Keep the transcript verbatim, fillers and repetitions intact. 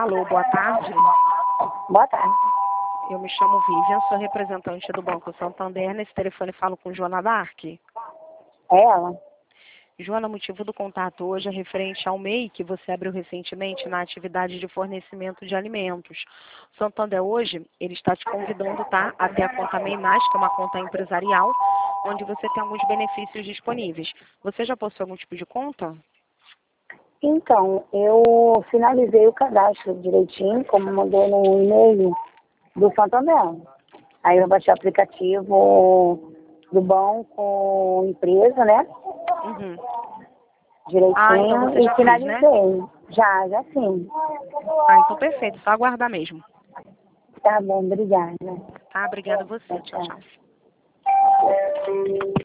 Alô, boa tarde. Boa tarde. Eu me chamo Vivian, sou representante do Banco Santander. Nesse telefone falo com Joana Dark. É ela? Joana, o motivo do contato hoje é referente ao M E I que você abriu recentemente na atividade de fornecimento de alimentos. O Santander hoje, ele está te convidando, tá, a ter a conta M E I Mais, que é uma conta empresarial, onde você tem alguns benefícios disponíveis. Você já possui algum tipo de conta? Então, eu finalizei o cadastro direitinho, como mandou no e-mail do Santander. Aí eu baixei o aplicativo do banco, empresa, né? Uhum. Direitinho, Ah, então você já e fez, né? finalizei. Já, já sim. Ah, então perfeito, só aguardar mesmo. Tá bom, obrigada. Tá, obrigada a você. Tchau, Tchau, tchau. tchau.